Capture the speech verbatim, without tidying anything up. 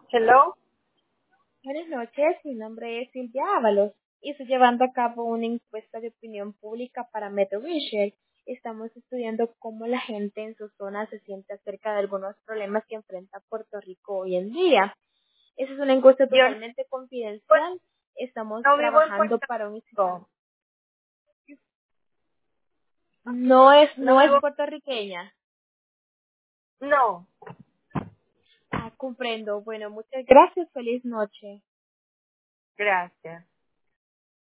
Hello. Buenas noches, mi nombre es Silvia Ábalos y estoy llevando a cabo una encuesta de opinión pública para Meta Research. Estamos estudiando cómo la gente en su zona se siente acerca de algunos problemas que enfrenta Puerto Rico hoy en día. Esa es una encuesta Yo totalmente pues, confidencial. Estamos no vivo en trabajando Puerto para un instituto. Rico. No es, No no es vivo. puertorriqueña. No. Ah, comprendo. Bueno, muchas gracias. Feliz noche. Gracias.